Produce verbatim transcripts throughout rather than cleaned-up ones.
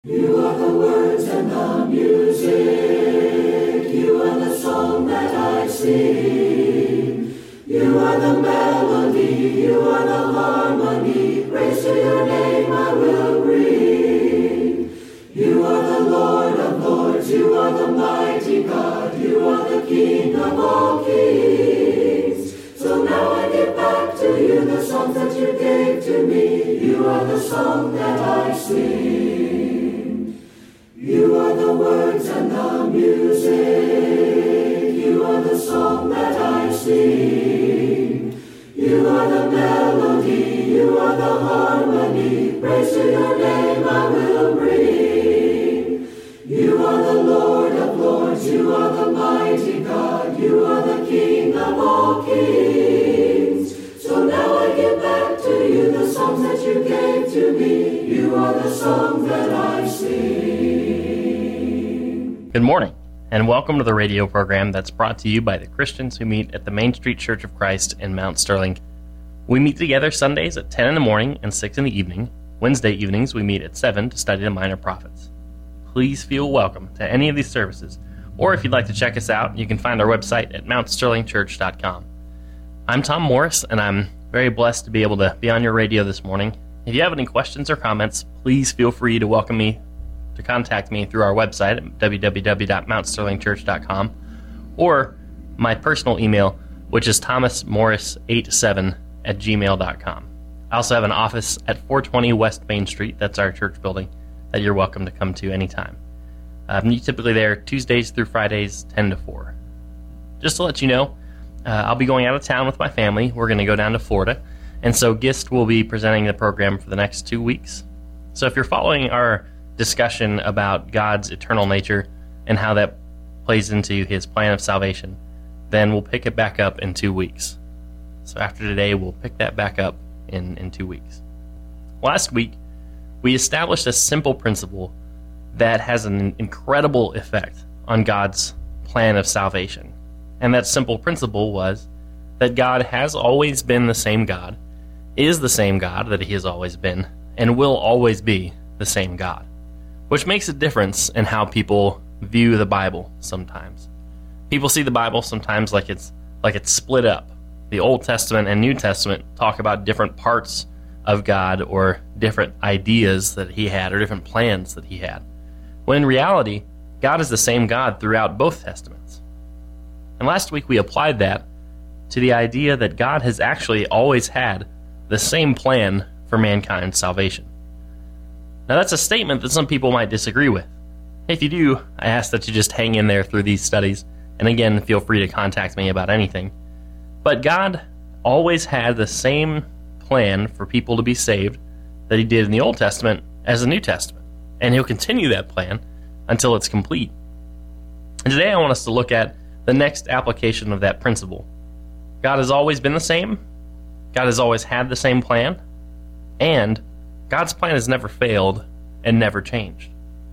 You are the words and the music, you are the song that I sing, you are the melody, you are the harmony, praise to your name I will bring. You are the Lord of lords, you are the mighty God, you are the King of all kings. So now I give back to you the songs that you gave to me, you are the song that I sing. You are the words and the music, you are the song that I sing. You are the melody, you are the harmony, praise to your name I will bring. You are the Lord of lords, you are the mighty God, you are the King of all kings. So now I give back to you the songs that you gave to me, you are the song that I sing. Good morning, and welcome to the radio program that's brought to you by the Christians who meet at the Main Street Church of Christ in Mount Sterling. We meet together Sundays at ten in the morning and six in the evening. Wednesday evenings we meet at seven to study the Minor Prophets. Please feel welcome to any of these services, or if you'd like to check us out, you can find our website at mount sterling church dot com. I'm Tom Morris, and I'm very blessed to be able to be on your radio this morning. If you have any questions or comments, please feel free to welcome me to contact me through our website at w w w dot mount sterling church dot com or my personal email, which is thomas morris eighty-seven at gmail dot com. I also have an office at four twenty West Main Street, that's our church building, that you're welcome to come to anytime. I'm typically there Tuesdays through Fridays, ten to four. Just to let you know, uh, I'll be going out of town with my family. We're going to go down to Florida, and so Gist will be presenting the program for the next two weeks. So if you're following our discussion about God's eternal nature and how that plays into his plan of salvation, then we'll pick it back up in two weeks. So after today, we'll pick that back up in, in two weeks. Last week, we established a simple principle that has an incredible effect on God's plan of salvation. And that simple principle was that God has always been the same God, is the same God that he has always been, and will always be the same God. Which makes a difference in how people view the Bible sometimes. People see the Bible sometimes like it's like it's split up. The Old Testament and New Testament talk about different parts of God or different ideas that he had or different plans that he had. When in reality, God is the same God throughout both Testaments. And last week we applied that to the idea that God has actually always had the same plan for mankind's salvation. Now, that's a statement that some people might disagree with. If you do, I ask that you just hang in there through these studies, and again, feel free to contact me about anything. But God always had the same plan for people to be saved that he did in the Old Testament as the New Testament, and he'll continue that plan until it's complete. And today I want us to look at the next application of that principle. God has always been the same, God has always had the same plan, and God's plan has never failed and never changed.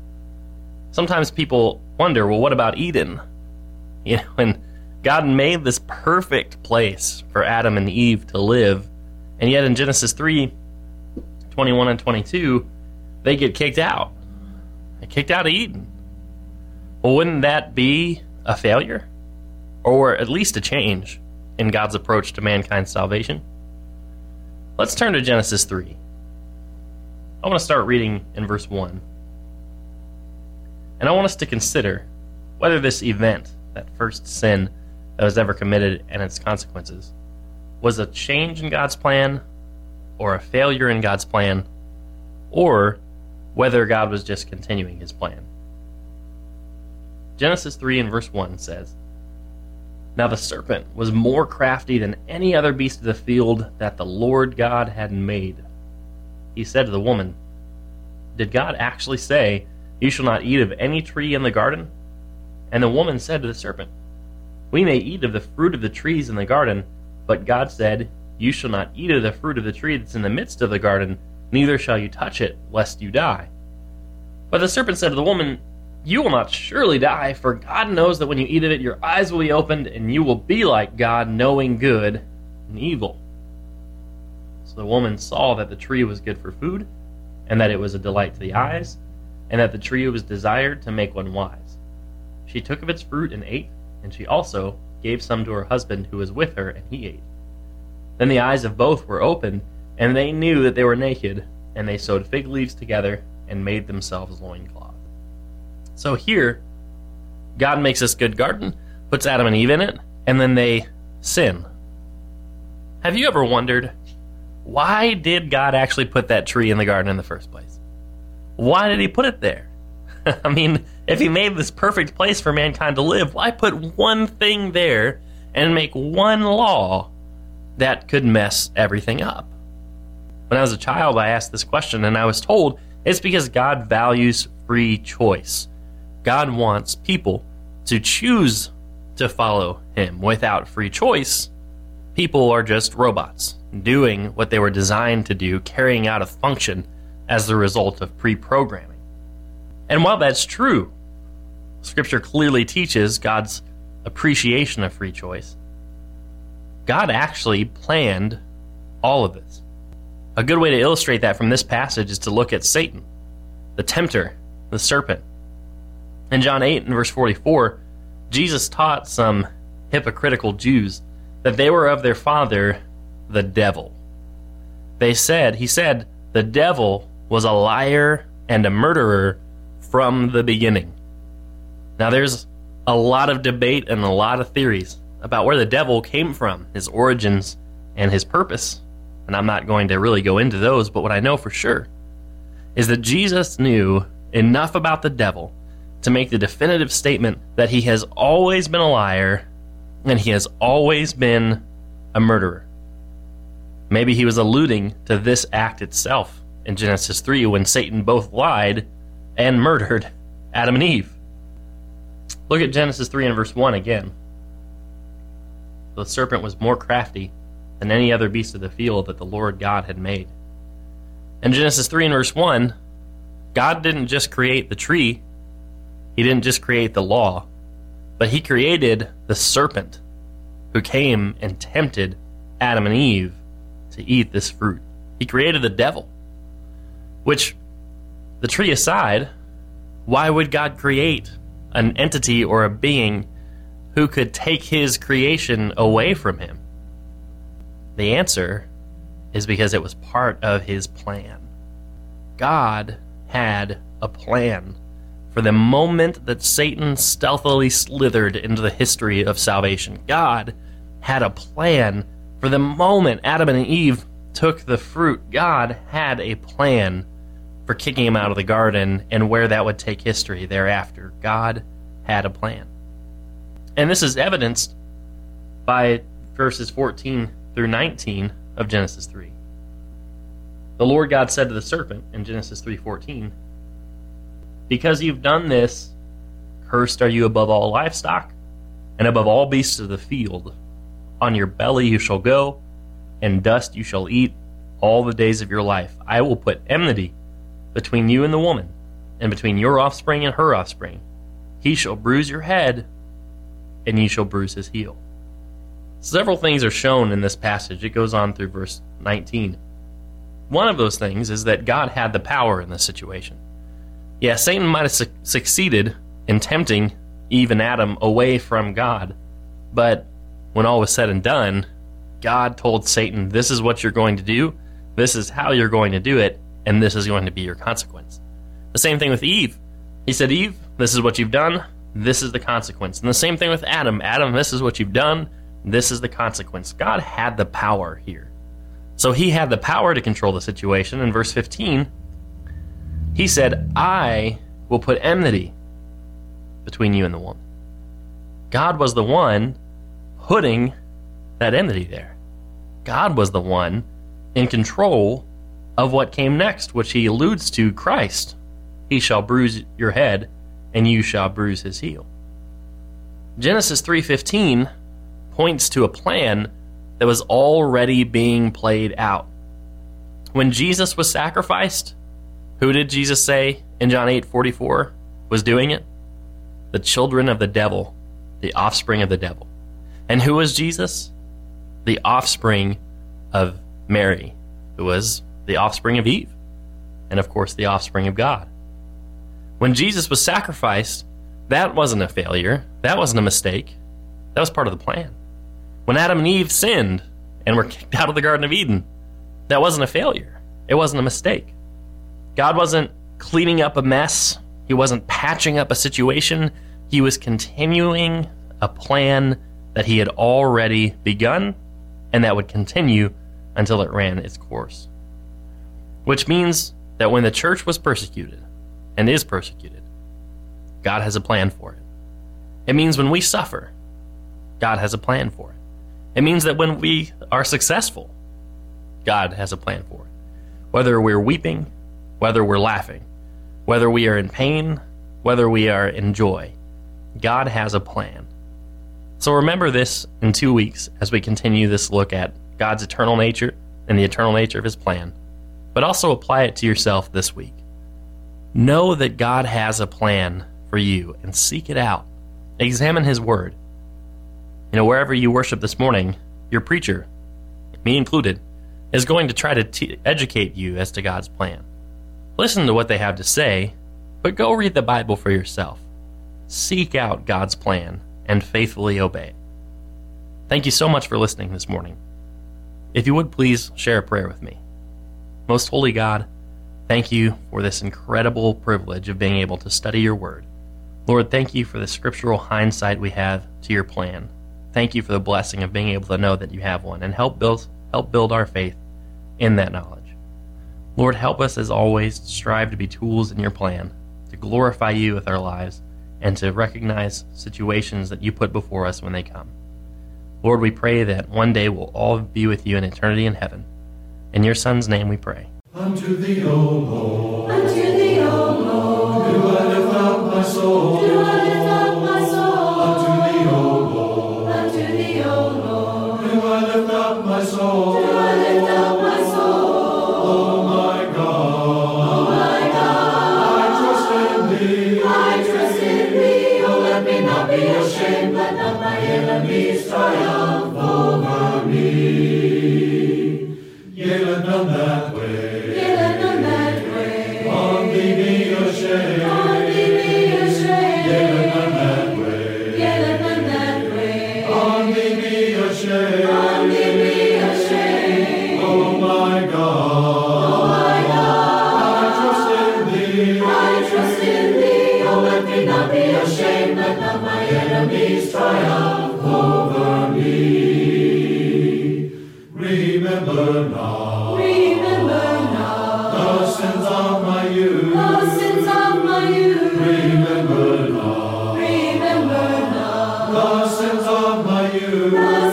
Sometimes people wonder, well, what about Eden? You know, when God made this perfect place for Adam and Eve to live, and yet in Genesis three, twenty-one and twenty-two, they get kicked out. They kicked out of Eden. Well, wouldn't that be a failure? Or at least a change in God's approach to mankind's salvation? Let's turn to Genesis three. I want to start reading in verse one. And I want us to consider whether this event, that first sin that was ever committed and its consequences, was a change in God's plan, or a failure in God's plan, or whether God was just continuing his plan. Genesis three and verse one says, Now the serpent was more crafty than any other beast of the field that the Lord God had made. He said to the woman, Did God actually say, You shall not eat of any tree in the garden? And the woman said to the serpent, We may eat of the fruit of the trees in the garden, but God said, You shall not eat of the fruit of the tree that's in the midst of the garden, neither shall you touch it, lest you die. But the serpent said to the woman, You will not surely die, for God knows that when you eat of it, your eyes will be opened, and you will be like God, knowing good and evil. So the woman saw that the tree was good for food, and that it was a delight to the eyes, and that the tree was desired to make one wise. She took of its fruit and ate, and she also gave some to her husband who was with her, and he ate. Then the eyes of both were opened, and they knew that they were naked, and they sewed fig leaves together and made themselves loincloths. So here, God makes this good garden, puts Adam and Eve in it, and then they sin. Have you ever wondered, why did God actually put that tree in the garden in the first place? Why did he put it there? I mean, if he made this perfect place for mankind to live, why put one thing there and make one law that could mess everything up? When I was a child, I asked this question, and I was told it's because God values free choice. God wants people to choose to follow him. Without free choice, people are just robots, doing what they were designed to do, carrying out a function as the result of pre-programming. And while that's true, Scripture clearly teaches God's appreciation of free choice. God actually planned all of this. A good way to illustrate that from this passage is to look at Satan, the tempter, the serpent. In John eight and verse forty-four, Jesus taught some hypocritical Jews that they were of their father, the devil. They said, he said, the devil was a liar and a murderer from the beginning. Now there's a lot of debate and a lot of theories about where the devil came from, his origins, and his purpose. And I'm not going to really go into those, but what I know for sure is that Jesus knew enough about the devil to make the definitive statement that he has always been a liar and he has always been a murderer. Maybe he was alluding to this act itself in Genesis three when Satan both lied and murdered Adam and Eve. Look at Genesis three and verse one again. The serpent was more crafty than any other beast of the field that the Lord God had made. In Genesis three and verse one, God didn't just create the tree, he didn't just create the law, but he created the serpent who came and tempted Adam and Eve to eat this fruit. He created the devil, which, the tree aside, why would God create an entity or a being who could take his creation away from him? The answer is because it was part of his plan. God had a plan for the moment that Satan stealthily slithered into the history of salvation. God had a plan for the moment Adam and Eve took the fruit. God had a plan for kicking him out of the garden and where that would take history thereafter. God had a plan. And this is evidenced by verses fourteen through nineteen of Genesis three. The Lord God said to the serpent in Genesis three fourteen, "Because you've done this, cursed are you above all livestock and above all beasts of the field. On your belly you shall go, and dust you shall eat all the days of your life. I will put enmity between you and the woman, and between your offspring and her offspring. He shall bruise your head, and you shall bruise his heel." Several things are shown in this passage. It goes on through verse nineteen. One of those things is that God had the power in this situation. Yeah, Satan might have su- succeeded in tempting Eve and Adam away from God, but when all was said and done, God told Satan, this is what you're going to do, this is how you're going to do it, and this is going to be your consequence. The same thing with Eve. He said, Eve, this is what you've done, this is the consequence. And the same thing with Adam. Adam, this is what you've done, this is the consequence. God had the power here. So he had the power to control the situation. In verse fifteen, he said, I will put enmity between you and the woman. God was the one putting that enmity there. God was the one in control of what came next, which he alludes to Christ. He shall bruise your head, and you shall bruise his heel. Genesis three fifteen points to a plan that was already being played out. When Jesus was sacrificed, who did Jesus say in John eight forty-four was doing it? The children of the devil, the offspring of the devil. And who was Jesus? The offspring of Mary, who was the offspring of Eve, and of course the offspring of God. When Jesus was sacrificed, that wasn't a failure. That wasn't a mistake. That was part of the plan. When Adam and Eve sinned and were kicked out of the Garden of Eden, that wasn't a failure. It wasn't a mistake. God wasn't cleaning up a mess. He wasn't patching up a situation. He was continuing a plan that he had already begun and that would continue until it ran its course. Which means that when the church was persecuted and is persecuted, God has a plan for it. It means when we suffer, God has a plan for it. It means that when we are successful, God has a plan for it. Whether we're weeping, whether we're laughing, whether we are in pain, whether we are in joy, God has a plan. So remember this in two weeks as we continue this look at God's eternal nature and the eternal nature of his plan, but also apply it to yourself this week. Know that God has a plan for you and seek it out. Examine his word. You know, wherever you worship this morning, your preacher, me included, is going to try to te- educate you as to God's plan. Listen to what they have to say, but go read the Bible for yourself. Seek out God's plan and faithfully obey it. Thank you so much for listening this morning. If you would please share a prayer with me. Most holy God, thank you for this incredible privilege of being able to study your word. Lord, thank you for the scriptural hindsight we have to your plan. Thank you for the blessing of being able to know that you have one, and help build, help build our faith in that knowledge. Lord, help us as always to strive to be tools in your plan, to glorify you with our lives, and to recognize situations that you put before us when they come. Lord, we pray that one day we'll all be with you in eternity in heaven. In your Son's name we pray. Unto thee, O Lord, unto thee, O Lord, do I lift up my soul, do I lift up my soul, unto thee, O Lord, unto thee, O Lord, do I lift up my soul, do I lift up my soul, O my God, O my God, I trust in thee, I trust in thee, O let me not be ashamed, let not my enemies triumph over me, yea, let none that way. On thee be ashamed. On thee be ashamed. Yea, let none that way. Yea, let none that way. On thee be ashamed. On thee be ashamed. Oh my God. Oh my God. I trust in thee. I trust in thee. Oh, let me not be ashamed. Let not my enemies triumph over me. Remember now. Remember now. The sins of my youth. The sins of my youth. Remember now. Remember now. The sins of my youth.